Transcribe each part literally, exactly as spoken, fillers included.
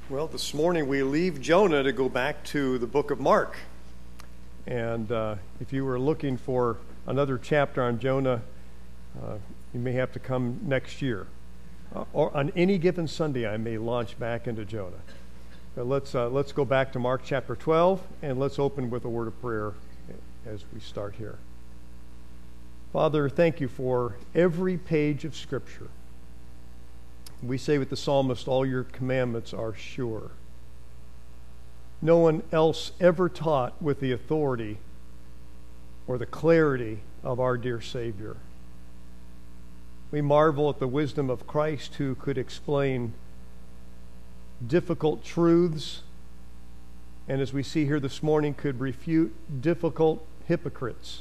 Well, this morning we leave Jonah to go back to the book of Mark. And uh, if you were looking for another chapter on Jonah, uh, you may have to come next year. Uh, or on any given Sunday, I may launch back into Jonah. But let's, uh, let's go back to Mark chapter twelve, and let's open with a word of prayer as we start here. Father, thank you for every page of Scripture. We say with the psalmist, all your commandments are sure. No one else ever taught with the authority or the clarity of our dear Savior. We marvel at the wisdom of Christ, who could explain difficult truths, and as we see here this morning, could refute difficult hypocrites.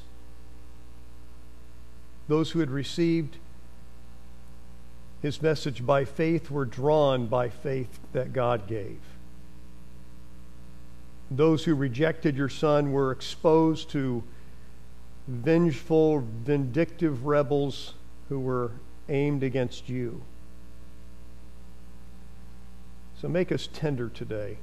Those who had received his message by faith were drawn by faith that God gave. Those who rejected your Son were exposed to vengeful, vindictive rebels who were aimed against you. So make us tender today.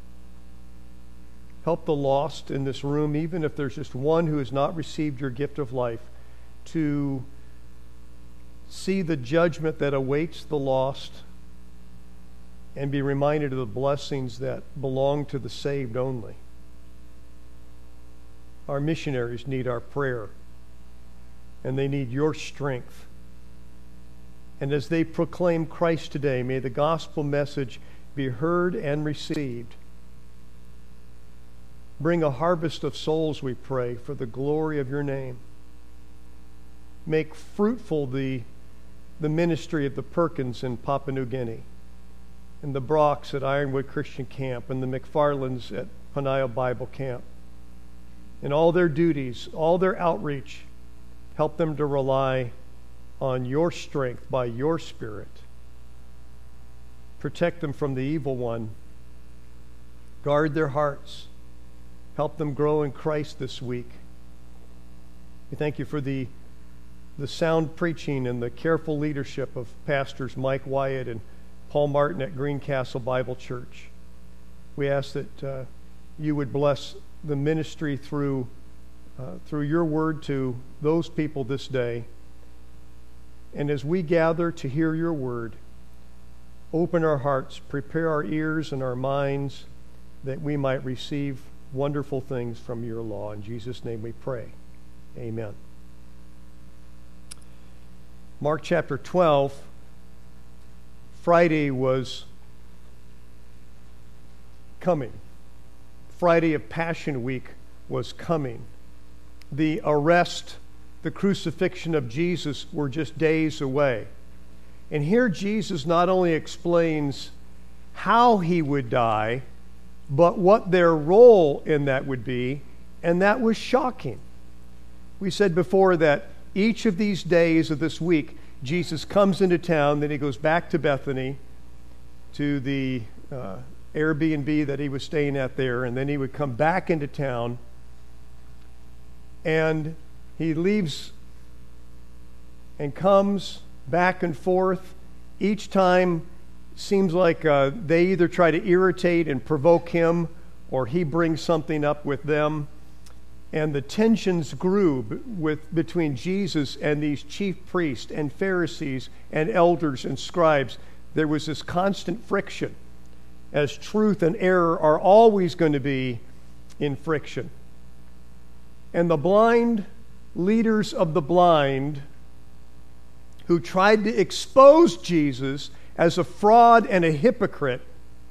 Help the lost in this room, even if there's just one who has not received your gift of life, to see the judgment that awaits the lost and be reminded of the blessings that belong to the saved only. Our missionaries need our prayer, and they need your strength. And as they proclaim Christ today, may the gospel message be heard and received. Bring a harvest of souls, we pray, for the glory of your name. Make fruitful the the ministry of the Perkins in Papua New Guinea, and the Brocks at Ironwood Christian Camp, and the McFarlands at Panayo Bible Camp. In all their duties, all their outreach, help them to rely on your strength by your Spirit. Protect them from the evil one. Guard their hearts. Help them grow in Christ this week. We thank you for the the sound preaching and the careful leadership of pastors Mike Wyatt and Paul Martin at Greencastle Bible Church. We ask that uh, you would bless the ministry through uh, through your word to those people this day. And as we gather to hear your word, open our hearts, prepare our ears and our minds that we might receive wonderful things from your law. In Jesus' name we pray. Amen. Mark chapter twelve, Friday was coming. Friday of Passion Week was coming. The arrest, the crucifixion of Jesus were just days away. And here Jesus not only explains how he would die, but what their role in that would be, and that was shocking. We said before that each of these days of this week, Jesus comes into town, then he goes back to Bethany, to the uh, Airbnb that he was staying at there, and then he would come back into town, and he leaves and comes back and forth. Each time seems like uh, they either try to irritate and provoke him, or he brings something up with them. And the tensions grew with between Jesus and these chief priests and Pharisees and elders and scribes. There was this constant friction, as truth and error are always going to be in friction. And the blind leaders of the blind, who tried to expose Jesus as a fraud and a hypocrite.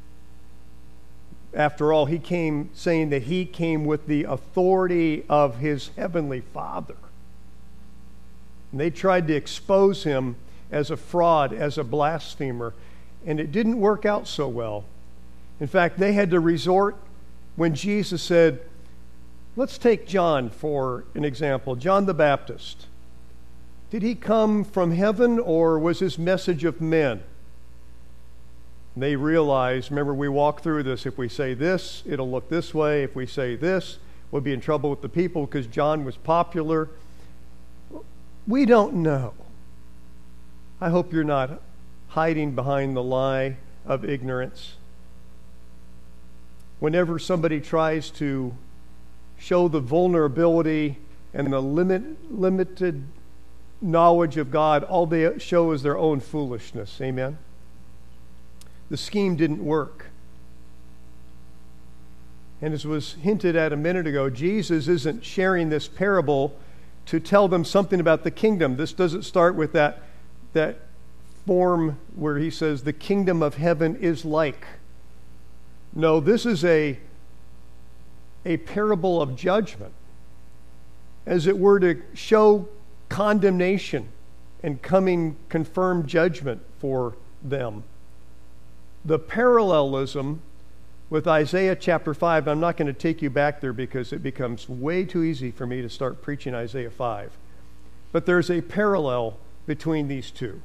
After all, he came saying that he came with the authority of his heavenly Father. And they tried to expose him as a fraud, as a blasphemer, and it didn't work out so well. In fact, they had to resort when Jesus said, let's take John for an example, John the Baptist. Did he come from heaven, or was his message of men? They realize, remember we walked through this, if we say this, it'll look this way. If we say this, we'll be in trouble with the people because John was popular. We don't know. I hope you're not hiding behind the lie of ignorance. whenever somebody tries to show the vulnerability and the limit, limited knowledge of God, all they show is their own foolishness. Amen? The scheme didn't work. And as was hinted at a minute ago, Jesus isn't sharing this parable to tell them something about the kingdom. This doesn't start with that, that form where he says, the kingdom of heaven is like. No, this is a, a parable of judgment, as it were to show condemnation and coming confirmed judgment for them. The parallelism with Isaiah chapter five, I'm not going to take you back there because it becomes way too easy for me to start preaching Isaiah five. But there's a parallel between these two.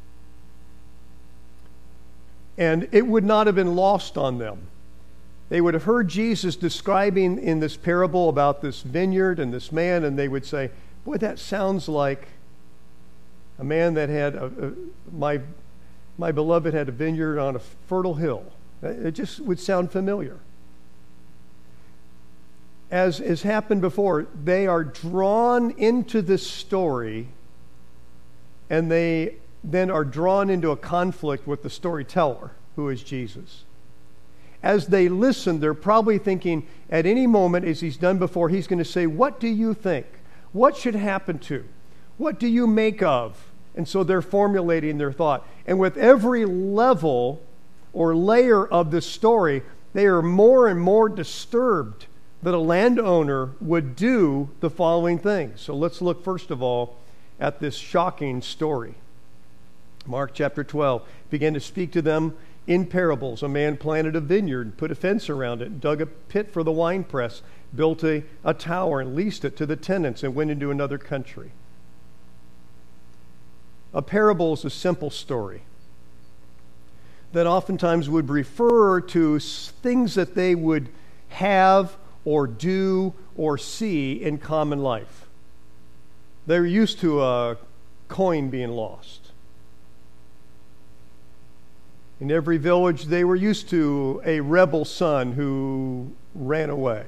And it would not have been lost on them. They would have heard Jesus describing in this parable about this vineyard and this man, and they would say, boy, that sounds like a man that had, a, a, my, my beloved had a vineyard on a fertile hill. It just would sound familiar. As has happened before, they are drawn into this story, and they then are drawn into a conflict with the storyteller, who is Jesus. As they listen, they're probably thinking at any moment, as he's done before, he's going to say, what do you think? What should happen to? What do you make of? And so they're formulating their thought. And with every level or layer of this story, they are more and more disturbed that a landowner would do the following things. So let's look first of all at this shocking story. Mark chapter twelve began to speak to them in parables. A man planted a vineyard, put a fence around it, dug a pit for the winepress, built a, a tower and leased it to the tenants and went into another country. A parable is a simple story that oftentimes would refer to things that they would have or do or see in common life. They're used to a coin being lost. In every village, they were used to a rebel son who ran away.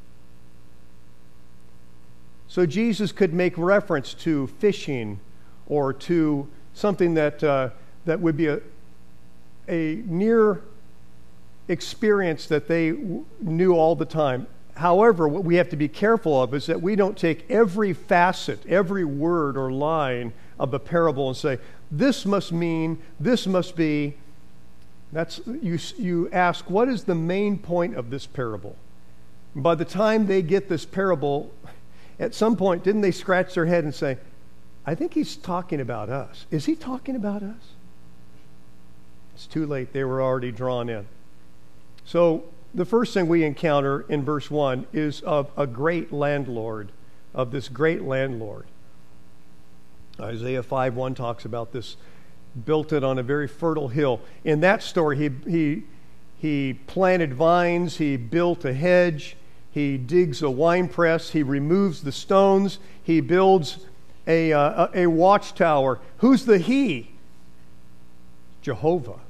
So Jesus could make reference to fishing or to something that uh, that would be a, a near experience that they w- knew all the time. However, what we have to be careful of is that we don't take every facet, every word or line of a parable and say, this must mean, this must be. That's you, you ask, what is the main point of this parable? By the time they get this parable, at some point, didn't they scratch their head and say, I think he's talking about us. Is he talking about us? It's too late. They were already drawn in. So the first thing we encounter in verse one is of a great landlord, of this great landlord. Isaiah five one talks about this, built it on a very fertile hill. In that story, he he he planted vines, he built a hedge, he digs a wine press, he removes the stones, he builds a uh, a watchtower. Who's the he? Jehovah.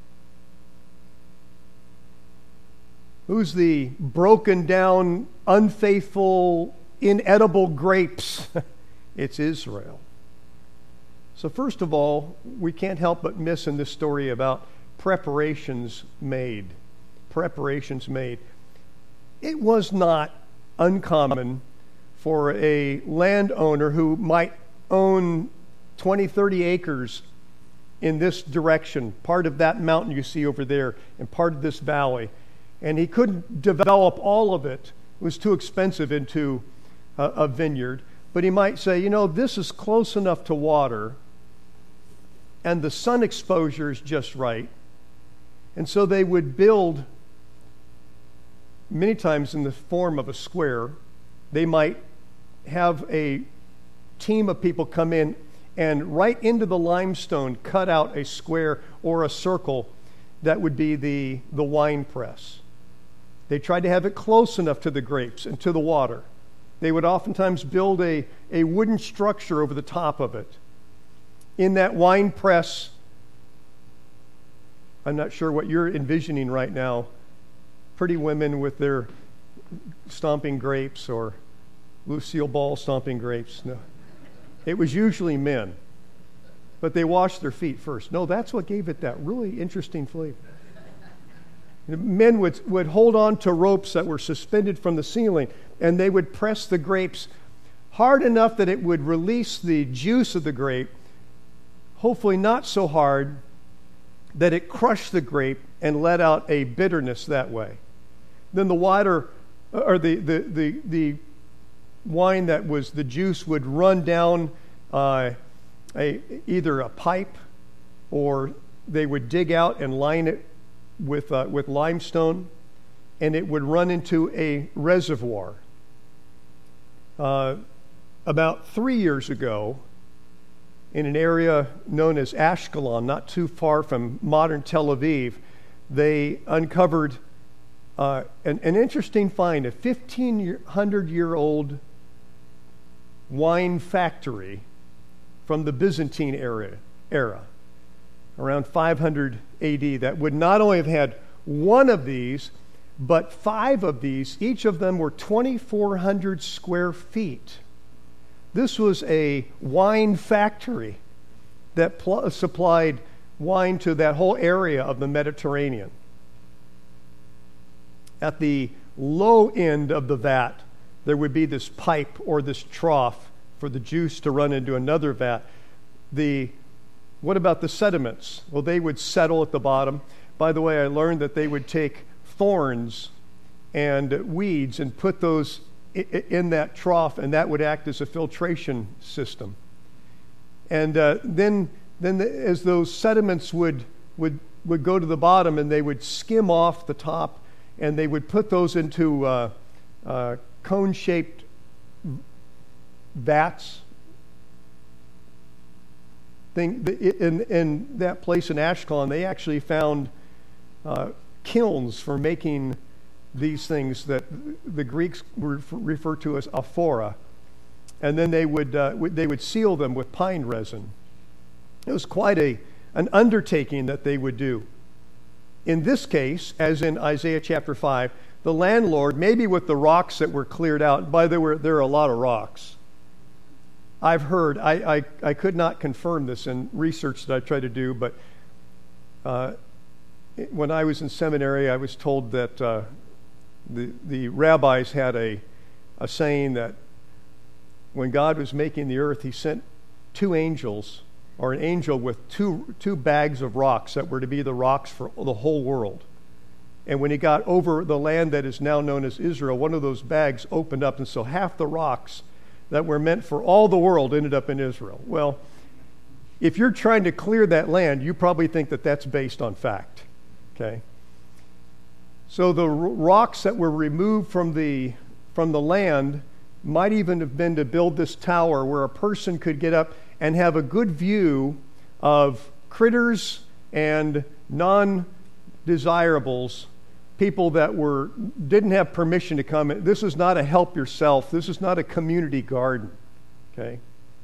Who's the broken down, unfaithful, inedible grapes? It's Israel. So first of all, we can't help but miss in this story about preparations made. Preparations made. It was not uncommon for a landowner who might own twenty, thirty acres in this direction, part of that mountain you see over there, and part of this valley. And he couldn't develop all of it. It was too expensive into a, a vineyard. But he might say, you know, this is close enough to water, and the sun exposure is just right. And so they would build, many times in the form of a square. They might have a team of people come in and right into the limestone cut out a square or a circle that would be the, the wine press. They tried to have it close enough to the grapes and to the water. They would oftentimes build a, a wooden structure over the top of it. In that wine press, I'm not sure what you're envisioning right now. pretty women with their stomping grapes or Lucille Ball stomping grapes. No. It was usually men. But they washed their feet first. No, that's what gave it that really interesting flavor. Men would, would hold on to ropes that were suspended from the ceiling, and they would press the grapes hard enough that it would release the juice of the grape, hopefully not so hard that it crushed the grape and let out a bitterness that way. Then the water, or the, the, the, the wine that was the juice would run down uh, a, either a pipe, or they would dig out and line it with, uh, with limestone, and it would run into a reservoir. Uh, about three years ago, in an area known as Ashkelon, not too far from modern Tel Aviv, they uncovered uh, an, an interesting find, a fifteen hundred year old wine factory from the Byzantine era, era, around five hundred A D, that would not only have had one of these, but five of these. Each of them were twenty-four hundred square feet. This was a wine factory that pl- supplied wine to that whole area of the Mediterranean. At the low end of the vat, there would be this pipe or this trough for the juice to run into another vat. The what about the sediments? Well, they would settle at the bottom. By the way, I learned that they would take thorns and weeds and put those in that trough, and that would act as a filtration system. And uh, then, then the, as those sediments would would would go to the bottom, and they would skim off the top, and they would put those into uh, uh, cone-shaped vats. Thing in in that place in Ashkelon, they actually found uh, kilns for making these things that the Greeks refer to as aphora, and then they would uh, they would seal them with pine resin. It was quite a an undertaking that they would do. In this case, as in Isaiah chapter five, the landlord, maybe with the rocks that were cleared out. By the way, there are a lot of rocks. I've heard, I, I, I could not confirm this in research that I tried to do, but uh, when I was in seminary, I was told that uh, the, the rabbis had a, a saying that when God was making the earth, he sent two angels, or an angel with two, two bags of rocks that were to be the rocks for the whole world. And when he got over the land that is now known as Israel, one of those bags opened up, and so half the rocks that were meant for all the world ended up in Israel. Well, if you're trying to clear that land, you probably think that that's based on fact, okay? So the r- rocks that were removed from the from the land might even have been to build this tower where a person could get up and have a good view of critters and non-desirables, people that were didn't have permission to come in. This is not a help yourself. This is not a community garden. Okay?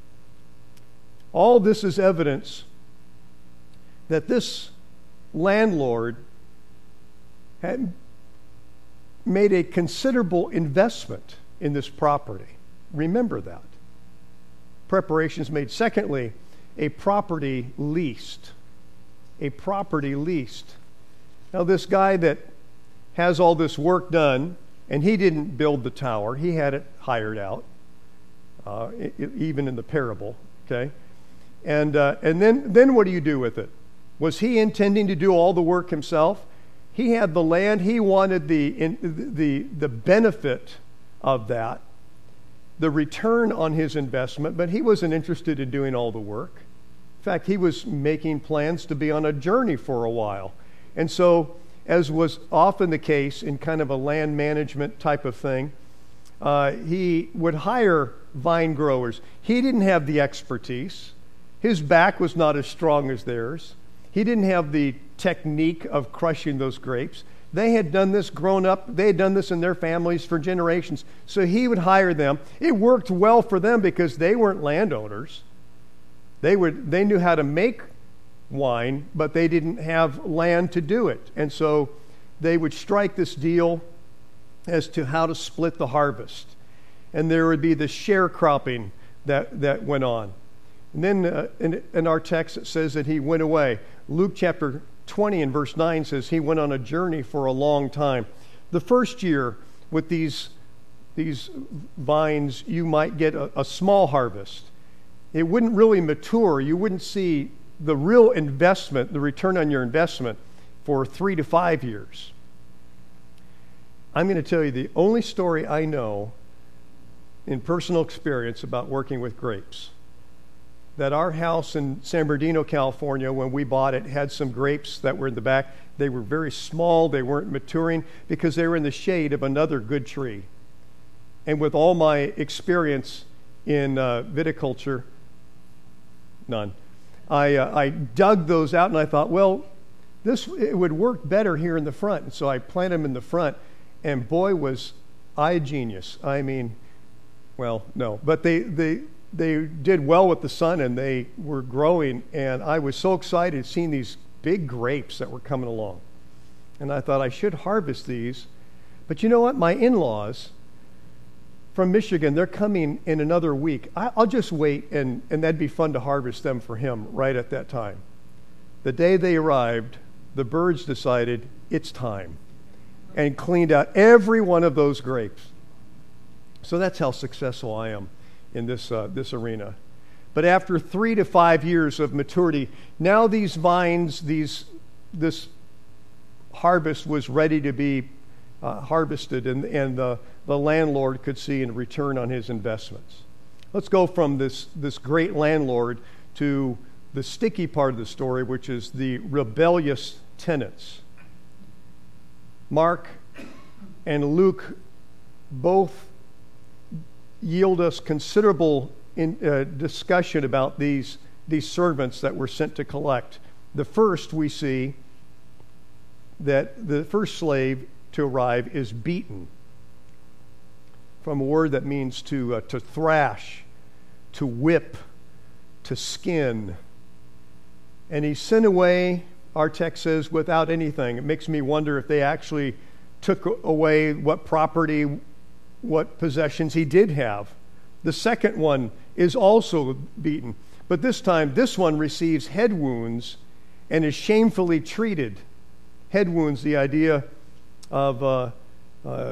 All this is evidence that this landlord had made a considerable investment in this property. Remember that. Preparations made. Secondly, a property leased. A property leased. Now, this guy that has all this work done, and he didn't build the tower. He had it hired out, uh, it, even in the parable, okay? And uh, and then, then what do you do with it? Was he intending to do all the work himself? He had the land. He wanted the in, the the benefit of that, the return on his investment, but he wasn't interested in doing all the work. In fact, he was making plans to be on a journey for a while. And so, as was often the case in kind of a land management type of thing, uh, he would hire vine growers. He didn't have the expertise. His back was not as strong as theirs. He didn't have the technique of crushing those grapes. They had done this grown up. They had done this in their families for generations. So he would hire them. It worked well for them because they weren't landowners. They would, they knew how to make wine, but they didn't have land to do it. And so they would strike this deal as to how to split the harvest. And there would be the sharecropping that, that went on. And then uh, in, in our text it says that he went away. Luke chapter twenty and verse nine says he went on a journey for a long time. The first year with these, these vines, you might get a, a small harvest. It wouldn't really mature. You wouldn't see the real investment, the return on your investment, for three to five years. I'm going to tell you the only story I know in personal experience about working with grapes. That our house in San Bernardino, California, when we bought it, had some grapes that were in the back. They were very small. They weren't maturing because they were in the shade of another good tree. And with all my experience in uh, viticulture, none, I, uh, I dug those out and I thought, well, this it would work better here in the front. And so I planted them in the front. And boy, was I a genius. I mean, well, no. But they... they They did well with the sun and they were growing, and I was so excited seeing these big grapes that were coming along. And I thought I should harvest these. But you know what? My in-laws from Michigan, they're coming in another week. I, I'll just wait, and, and that'd be fun to harvest them for him right at that time. The day they arrived, the birds decided it's time and cleaned out every one of those grapes. So that's how successful I am in this uh, this arena. But after three to five years of maturity, now these vines, these this harvest was ready to be uh, harvested, and, and the, the landlord could see a return on his investments. Let's go from this, this great landlord to the sticky part of the story, which is the rebellious tenants. Mark and Luke both yield us considerable in, uh, discussion about these, these servants that were sent to collect. The first we see that the first slave to arrive is beaten, from a word that means to, uh, to thrash, to whip, to skin. And he's sent away, our text says, without anything. It makes me wonder if they actually took away what property, what possessions he did have. The second one is also beaten, but this time this one receives head wounds and is shamefully treated. Head wounds, the idea of, uh, uh,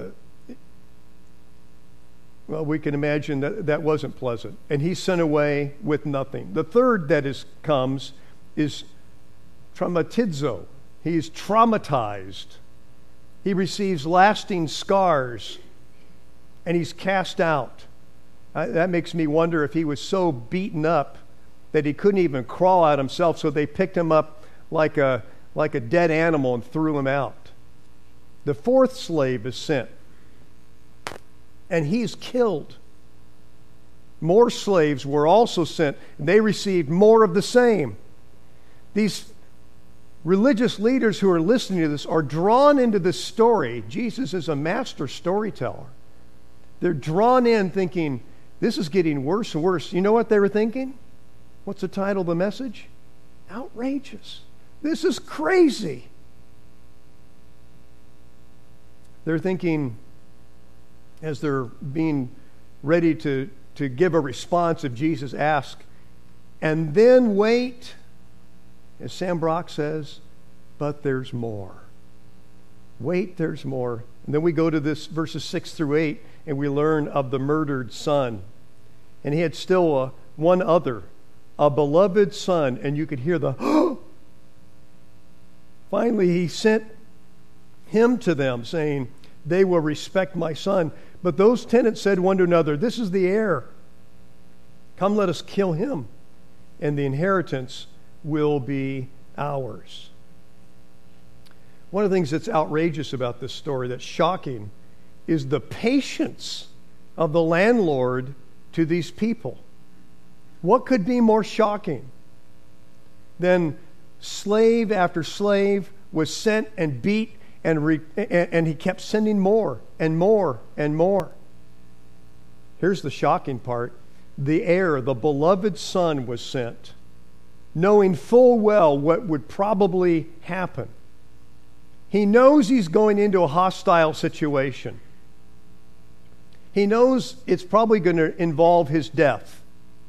well, we can imagine that that wasn't pleasant. And he's sent away with nothing. The third that is comes is traumatizo. He's traumatized. He receives lasting scars, and he's cast out. Uh, that makes me wonder if he was so beaten up that he couldn't even crawl out himself, so they picked him up like a, like a dead animal and threw him out. The fourth slave is sent, and he's killed. More slaves were also sent, and they received more of the same. These religious leaders who are listening to this are drawn into this story. Jesus is a master storyteller. They're drawn in thinking, this is getting worse and worse. You know what they were thinking? What's the title of the message? Outrageous. This is crazy. They're thinking, as they're being ready to, to give a response if Jesus asks, and then wait, as Sam Brock says, but there's more. Wait, there's more. And then we go to this verses six through eight, and we learn of the murdered son. And he had still a, one other, a beloved son, and you could hear the, oh! Finally, he sent him to them, saying, they will respect my son. But those tenants said one to another, this is the heir. Come, let us kill him, and the inheritance will be ours. One of the things that's outrageous about this story, that's shocking, is the patience of the landlord to these people. What could be more shocking than slave after slave was sent and beat, and, re- and, and he kept sending more and more and more. Here's the shocking part. The heir, the beloved son, was sent, knowing full well what would probably happen. He knows he's going into a hostile situation. He knows it's probably going to involve his death.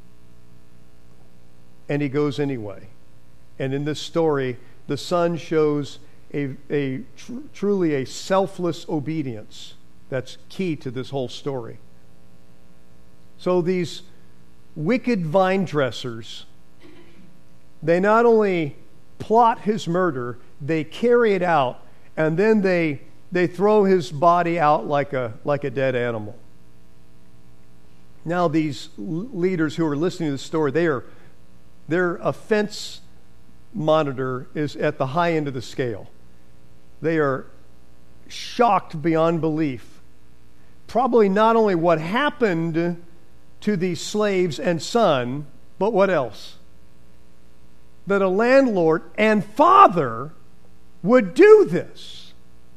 And he goes anyway. And in this story, the son shows a, a tr- truly a selfless obedience that's key to this whole story. So these wicked vine dressers, they not only plot his murder, they carry it out, and then they they throw his body out like a like a dead animal. Now these leaders who are listening to the story, they are their offense monitor is at the high end of the scale. They are shocked beyond belief. Probably not only what happened to these slaves and son, but what else? That a landlord and father would do this.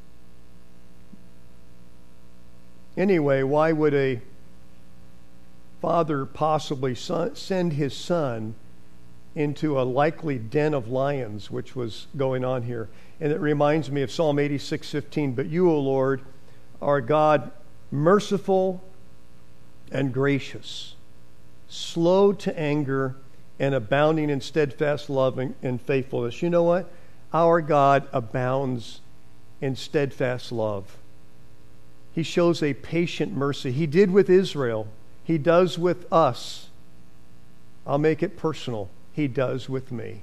Anyway, why would a father possibly son, send his son into a likely den of lions, which was going on here? And it reminds me of Psalm eighty-six fifteen. But you, O Lord, are God, merciful and gracious, slow to anger, and abounding in steadfast love and faithfulness. You know what? Our God abounds in steadfast love. He shows a patient mercy. He did with Israel. He does with us. I'll make it personal. He does with me.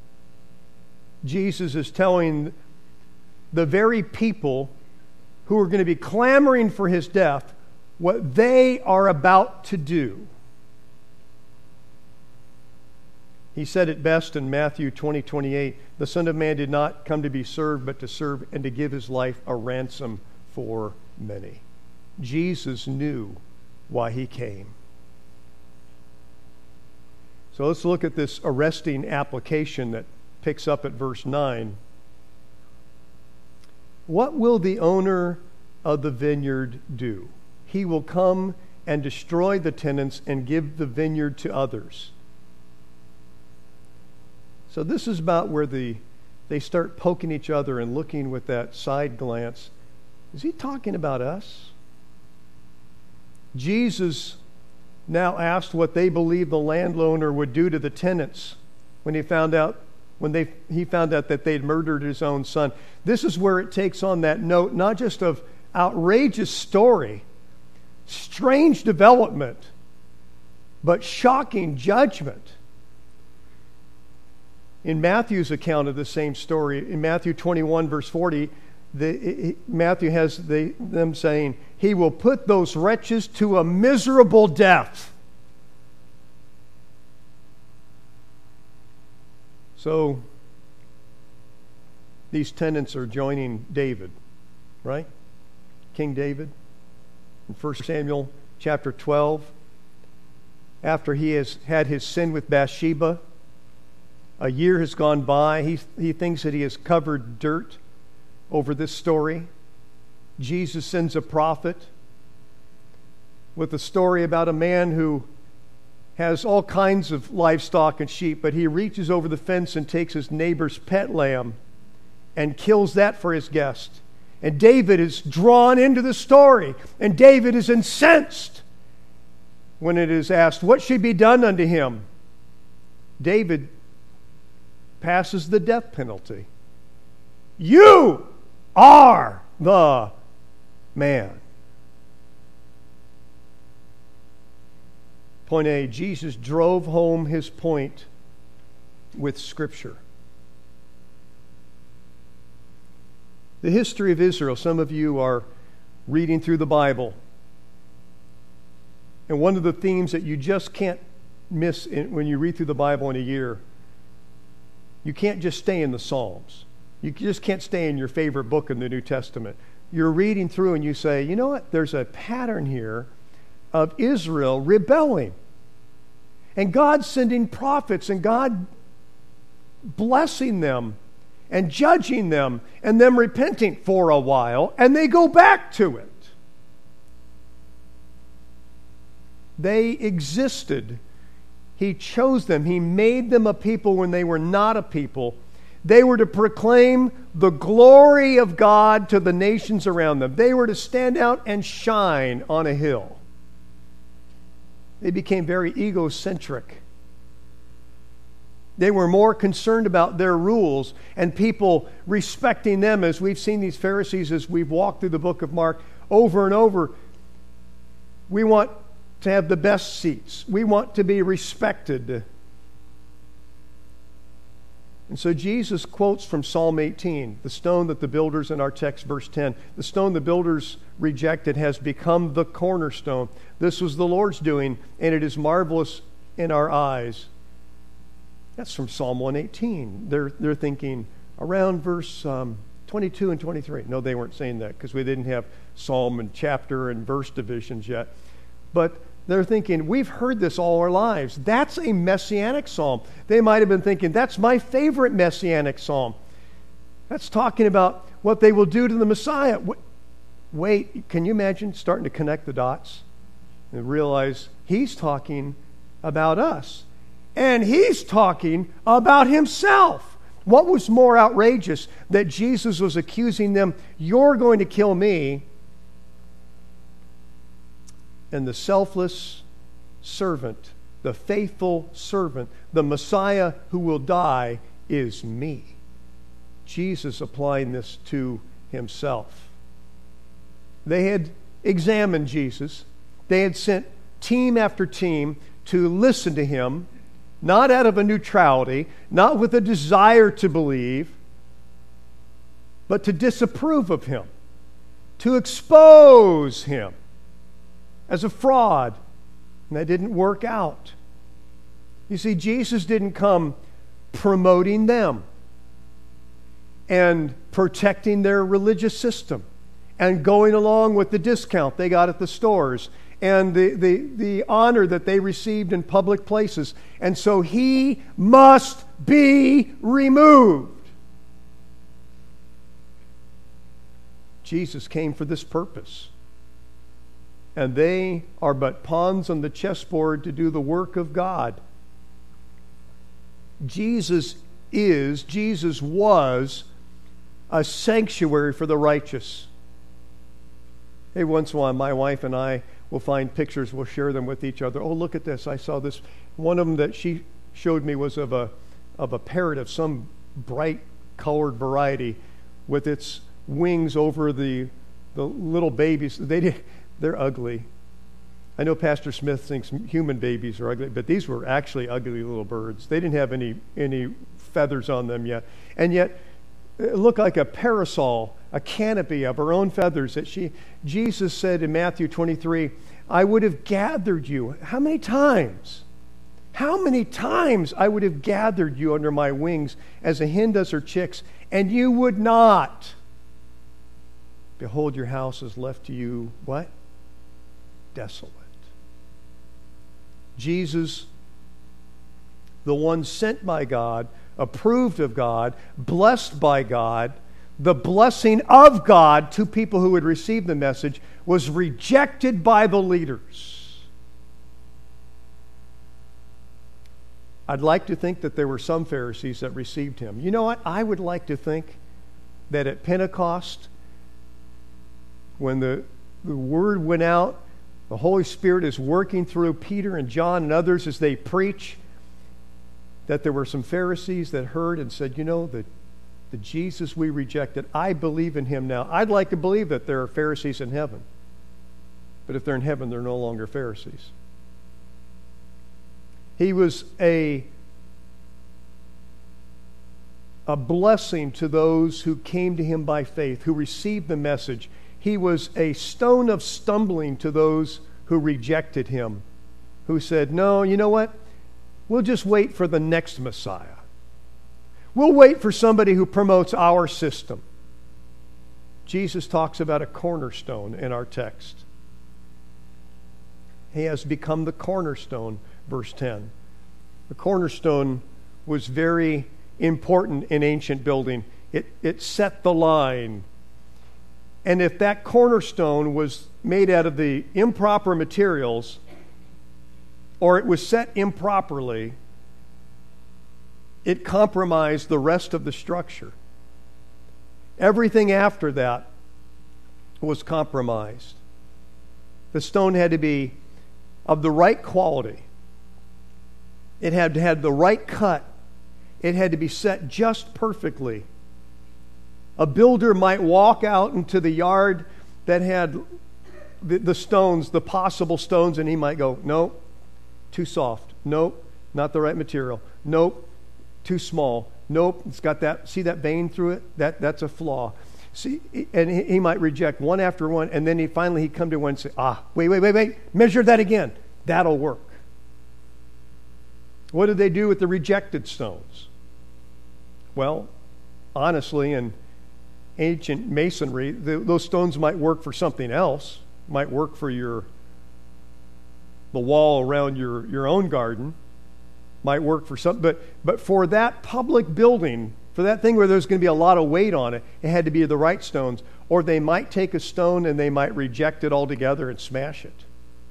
Jesus is telling the very people who are going to be clamoring for his death what they are about to do. He said it best in Matthew twenty twenty-eight, the Son of Man did not come to be served, but to serve and to give his life a ransom for many. Jesus knew why he came. So let's look at this arresting application that picks up at verse nine. What will the owner of the vineyard do? He will come and destroy the tenants and give the vineyard to others. So this is about where the they start poking each other and looking with that side glance. Is he talking about us? Jesus now asked what they believed the landowner would do to the tenants when he found out when they he found out that they'd murdered his own son. This is where it takes on that note, not just of outrageous story, strange development, but shocking judgment. In Matthew's account of the same story, in Matthew twenty-one, verse forty, the, it, Matthew has the, them saying, he will put those wretches to a miserable death. So, these tenants are joining David, right? King David. In First Samuel chapter twelve, after he has had his sin with Bathsheba, a year has gone by. He, he thinks that he has covered dirt over this story. Jesus sends a prophet with a story about a man who has all kinds of livestock and sheep, but he reaches over the fence and takes his neighbor's pet lamb and kills that for his guest. And David is drawn into the story, and David is incensed when it is asked, what should be done unto him? David passes the death penalty. You are the man. Point A, Jesus drove home his point with Scripture. The history of Israel, some of you are reading through the Bible, and one of the themes that you just can't miss in, when you read through the Bible in a year, you can't just stay in the Psalms. You just can't stay in your favorite book in the New Testament. You're reading through and you say, you know what? There's a pattern here of Israel rebelling. And God sending prophets and God blessing them and judging them and them repenting for a while, and they go back to it. They existed. He chose them. He made them a people when they were not a people. They were to proclaim the glory of God to the nations around them. They were to stand out and shine on a hill. They became very egocentric. They were more concerned about their rules and people respecting them, as we've seen these Pharisees as we've walked through the book of Mark over and over. We want to have the best seats. We want to be respected. And so Jesus quotes from Psalm eighteen, the stone that the builders, in our text, verse ten, the stone the builders rejected has become the cornerstone. This was the Lord's doing, and it is marvelous in our eyes. That's from Psalm one eighteen. They're, they're thinking around verse um, twenty-two and twenty-three. No, they weren't saying that because we didn't have psalm and chapter and verse divisions yet. But they're thinking, we've heard this all our lives. That's a messianic psalm. They might have been thinking, that's my favorite messianic psalm. That's talking about what they will do to the Messiah. Wait, can you imagine starting to connect the dots and realize he's talking about us? And he's talking about himself. What was more outrageous? That Jesus was accusing them, you're going to kill me, and the selfless servant, the faithful servant, the Messiah who will die is me. Jesus applying this to himself. They had examined Jesus. They had sent team after team to listen to him, not out of a neutrality, not with a desire to believe, but to disapprove of him, to expose him as a fraud. And that didn't work out. You see, Jesus didn't come promoting them and protecting their religious system and going along with the discount they got at the stores and the, the, the honor that they received in public places. And so he must be removed. Jesus came for this purpose. And they are but pawns on the chessboard to do the work of God. Jesus is, Jesus was a sanctuary for the righteous. Hey, once in a while, my wife and I will find pictures, we'll share them with each other. Oh, look at this, I saw this. One of them that she showed me was of a, of a parrot of some bright colored variety with its wings over the, the little babies. They did... They're ugly. I know Pastor Smith thinks human babies are ugly, but these were actually ugly little birds. They didn't have any any feathers on them yet. And yet, it looked like a parasol, a canopy of her own feathers that she, Jesus said in Matthew twenty-three, I would have gathered you. How many times? How many times I would have gathered you under my wings as a hen does her chicks, and you would not. Behold, your house is left to you, what? Desolate. Jesus, the one sent by God, approved of God, blessed by God, the blessing of God to people who would receive the message, was rejected by the leaders. I'd like to think that there were some Pharisees that received him. You know what? I would like to think that at Pentecost, when the, the word went out, the Holy Spirit is working through Peter and John and others as they preach, that there were some Pharisees that heard and said, you know, the, the Jesus we rejected, I believe in him now. I'd like to believe that there are Pharisees in heaven. But if they're in heaven, they're no longer Pharisees. He was a, a blessing to those who came to him by faith, who received the message. He was a stone of stumbling to those who rejected him, who said, no, you know what? We'll just wait for the next Messiah. We'll wait for somebody who promotes our system. Jesus talks about a cornerstone in our text. He has become the cornerstone, verse ten. The cornerstone was very important in ancient building. It, it set the line. And if that cornerstone was made out of the improper materials, or it was set improperly, it compromised the rest of the structure. Everything after that was compromised. The stone had to be of the right quality. It had to have the right cut. It had to be set just perfectly. A builder might walk out into the yard that had the, the stones, the possible stones, and he might go, nope, too soft. Nope, not the right material. Nope, too small. Nope, it's got that, see that vein through it? That That's a flaw. See, and he, he might reject one after one, and then he finally he'd come to one and say, ah, wait, wait, wait, wait, measure that again. That'll work. What did they do with the rejected stones? Well, honestly, in ancient masonry, the, those stones might work for something else. Might work for your the wall around your, your own garden. Might work for something, but but for that public building, for that thing where there's going to be a lot of weight on it, it had to be the right stones. Or they might take a stone and they might reject it altogether and smash it.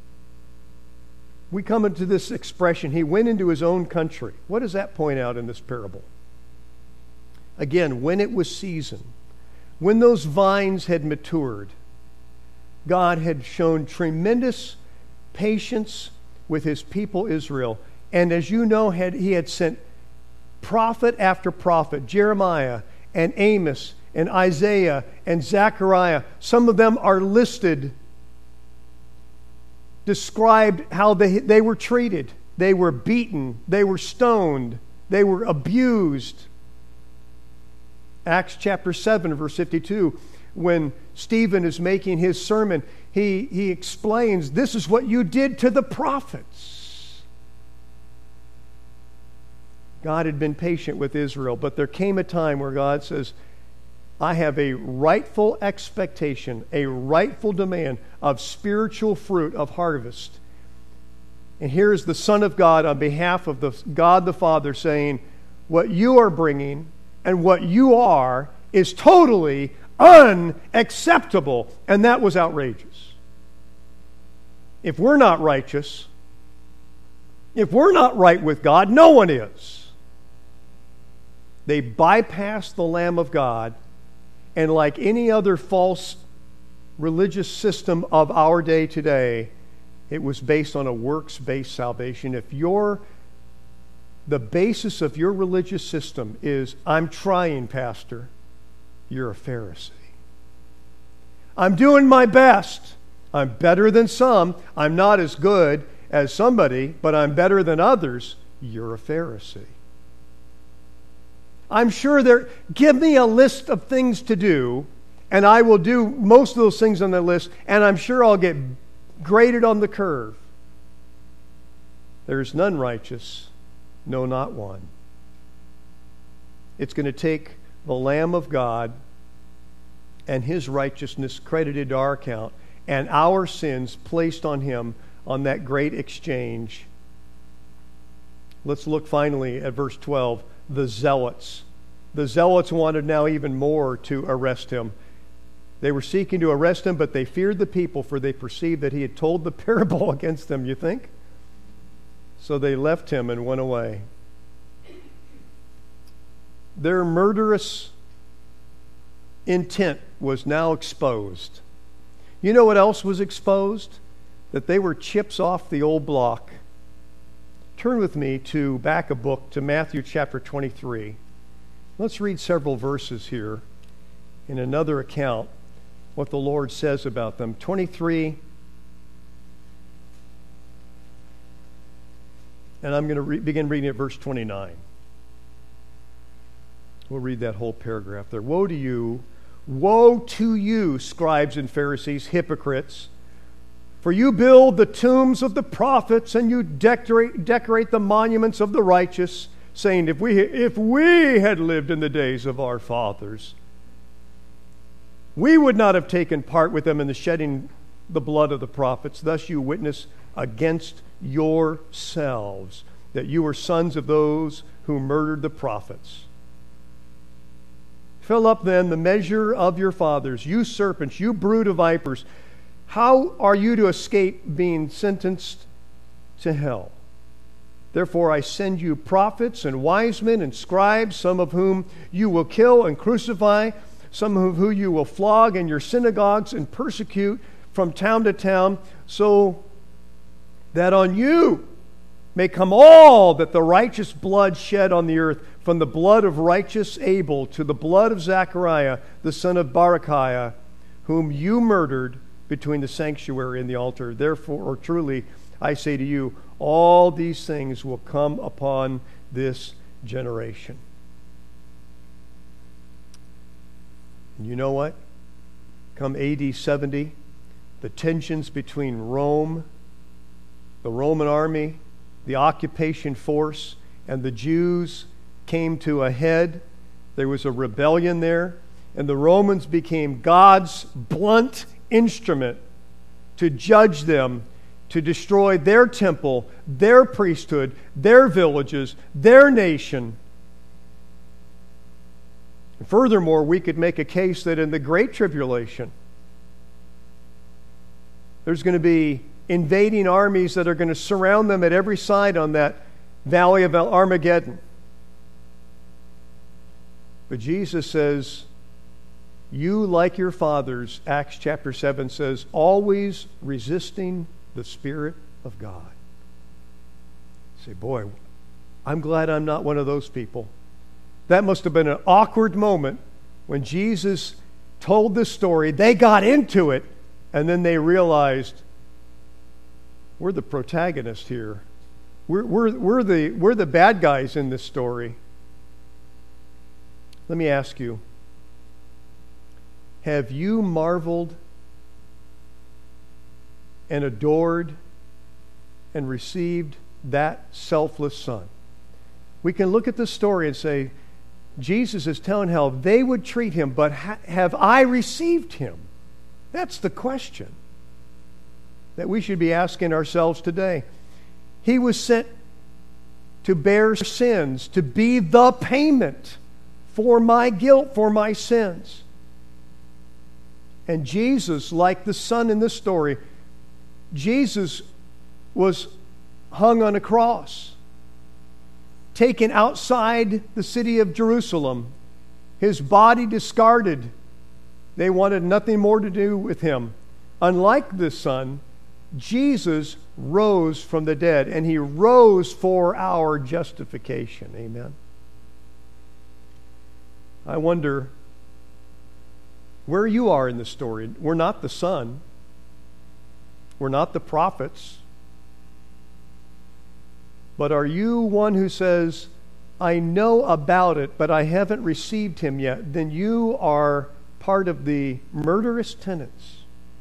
We come into this expression, he went into his own country. What does that point out in this parable? Again, when it was season, when those vines had matured, God had shown tremendous patience with his people Israel. And as you know, had, he had sent prophet after prophet, Jeremiah and Amos and Isaiah and Zechariah. Some of them are listed, described how they, they were treated. They were beaten. They were stoned. They were abused. Acts chapter seven, verse fifty-two, when Stephen is making his sermon, he, he explains, this is what you did to the prophets. God had been patient with Israel, but there came a time where God says, I have a rightful expectation, a rightful demand of spiritual fruit of harvest. And here is the Son of God on behalf of the God the Father saying, what you are bringing and what you are is totally unacceptable. And that was outrageous. If we're not righteous, if we're not right with God, no one is. They bypassed the Lamb of God, and like any other false religious system of our day today, it was based on a works-based salvation. If you're the basis of your religious system is, I'm trying, Pastor, you're a Pharisee. I'm doing my best. I'm better than some. I'm not as good as somebody, but I'm better than others. You're a Pharisee. I'm sure there, give me a list of things to do, and I will do most of those things on the list, and I'm sure I'll get graded on the curve. There is none righteous, no, not one. It's going to take the Lamb of God and his righteousness credited to our account and our sins placed on him on that great exchange. Let's look finally at verse twelve. The zealots. The zealots wanted now even more to arrest him. They were seeking to arrest him, but they feared the people, for they perceived that he had told the parable against them, you think? So they left him and went away. Their murderous intent was now exposed. You know what else was exposed? That they were chips off the old block. Turn with me to back a book to Matthew chapter twenty-three. Let's read several verses here in another account what the Lord says about them. twenty-three, and I'm going to re- begin reading at verse twenty-nine. We'll read that whole paragraph there. Woe to you, woe to you, scribes and Pharisees, hypocrites! For you build the tombs of the prophets, and you decorate, decorate the monuments of the righteous, saying, if we, if we had lived in the days of our fathers, we would not have taken part with them in the shedding the blood of the prophets. Thus you witness against yourselves that you are sons of those who murdered the prophets. Fill up then the measure of your fathers, you serpents, you brood of vipers. How are you to escape being sentenced to hell? Therefore I send you prophets and wise men and scribes, some of whom you will kill and crucify, some of whom you will flog in your synagogues and persecute from town to town, so that on you may come all that the righteous blood shed on the earth, from the blood of righteous Abel to the blood of Zechariah, the son of Barachiah, whom you murdered between the sanctuary and the altar. Therefore, or truly, I say to you, all these things will come upon this generation. And you know what? Come A D seventy, the tensions between Rome, the Roman army, the occupation force, and the Jews came to a head. There was a rebellion there, and the Romans became God's blunt instrument to judge them, to destroy their temple, their priesthood, their villages, their nation. And furthermore, we could make a case that in the Great Tribulation, there's going to be invading armies that are going to surround them at every side on that valley of Armageddon. But Jesus says, you, like your fathers, Acts chapter seven says, always resisting the Spirit of God. You say, boy, I'm glad I'm not one of those people. That must have been an awkward moment when Jesus told this story. They got into it, and then they realized, we're the protagonist here. We're, we're, we're, the, we're the bad guys in this story. Let me ask you, have you marveled and adored and received that selfless Son? We can look at the story and say, Jesus is telling how they would treat him, but ha- have I received him? That's the question that we should be asking ourselves today. He was sent to bear sins, to be the payment for my guilt, for my sins. And Jesus, like the son in this story, Jesus was hung on a cross, taken outside the city of Jerusalem, his body discarded. They wanted nothing more to do with him. Unlike the Son, Jesus rose from the dead, and he rose for our justification. Amen. I wonder where you are in the story. We're not the Son. We're not the prophets. But are you one who says, I know about it, but I haven't received him yet? Then you are part of the murderous tenants.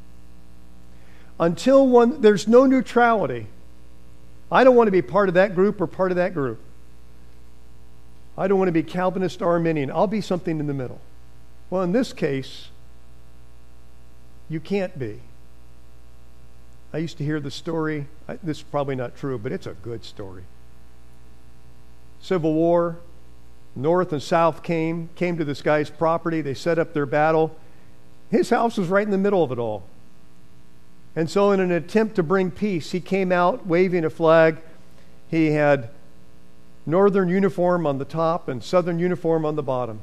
Until one, there's no neutrality. I don't want to be part of that group or part of that group. I don't want to be Calvinist or Arminian. I'll be something in the middle. Well, in this case, you can't be. I used to hear the story. I, this is probably not true, but it's a good story. Civil War, North and South came, came to this guy's property. They set up their battle. His house was right in the middle of it all. And so in an attempt to bring peace, he came out waving a flag. He had northern uniform on the top and southern uniform on the bottom.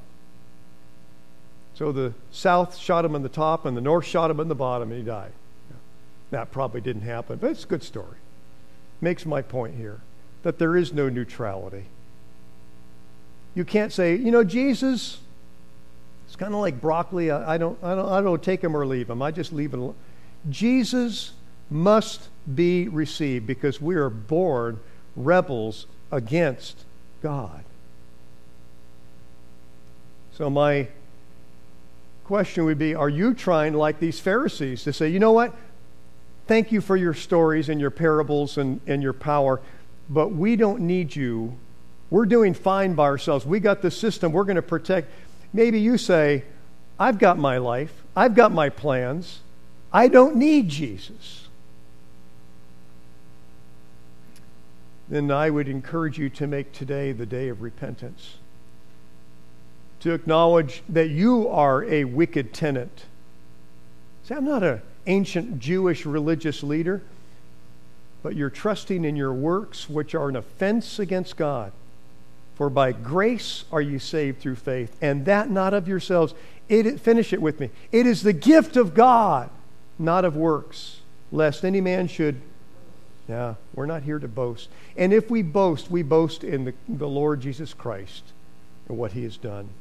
So the South shot him on the top and the North shot him on the bottom, and he died. That probably didn't happen, but it's a good story. Makes my point here, that there is no neutrality. You can't say, you know, Jesus, it's kind of like broccoli. I, I don't, I don't, I don't take him or leave him. I just leave it alone. Jesus must be received because we are born rebels against God. So my question would be, are you trying, like these Pharisees, to say, you know what? Thank you for your stories and your parables and, and your power, but we don't need you. We're doing fine by ourselves. We got the system. We're going to protect. Maybe you say, I've got my life. I've got my plans. I don't need Jesus. Then I would encourage you to make today the day of repentance. To acknowledge that you are a wicked tenant. See, I'm not an ancient Jewish religious leader. but you're trusting in your works, which are an offense against God. For by grace are you saved through faith, and that not of yourselves. It, finish it with me. It is the gift of God, not of works, lest any man should. Yeah, we're not here to boast. And if we boast, we boast in the, the Lord Jesus Christ and what He has done.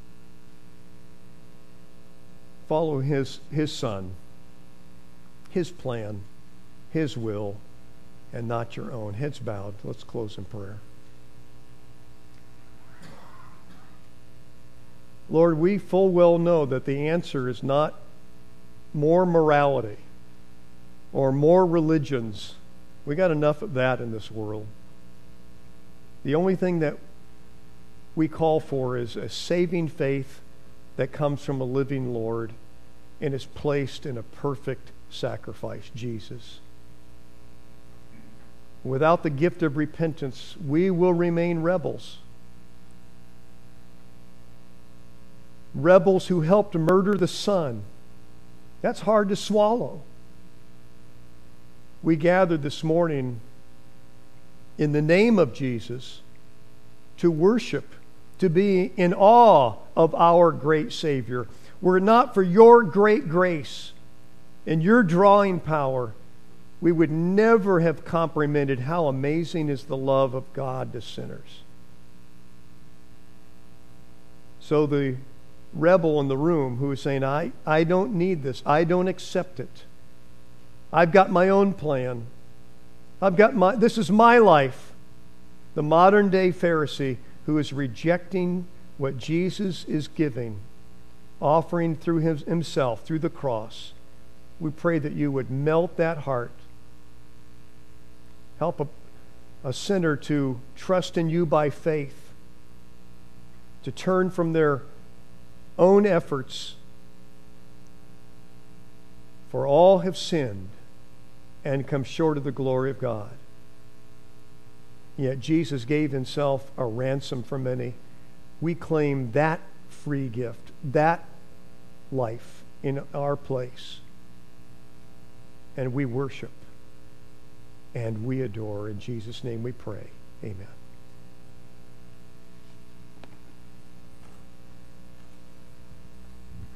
Follow His, His Son, His plan, His will, and not your own. Heads bowed. Let's close in prayer. Lord, we full well know that the answer is not more morality or more religions. We got enough of that in this world. The only thing that we call for is a saving faith that comes from a living Lord and is placed in a perfect sacrifice, Jesus. Without the gift of repentance, we will remain rebels. Rebels who helped murder the Son. That's hard to swallow. We gathered this morning in the name of Jesus to worship, to be in awe of our great Savior. Were it not for your great grace and your drawing power, we would never have comprehended how amazing is the love of God to sinners. So the rebel in the room who is saying, I, I don't need this. I don't accept it. I've got my own plan. I've got my, this is my life. The modern day Pharisee who is rejecting what Jesus is giving, offering through his, himself, through the cross. We pray that you would melt that heart. Help a, a sinner to trust in you by faith, to turn from their own efforts, for all have sinned and come short of the glory of God. Yet Jesus gave himself a ransom for many. We claim that free gift, that life in our place. And we worship and we adore. In Jesus' name we pray. Amen.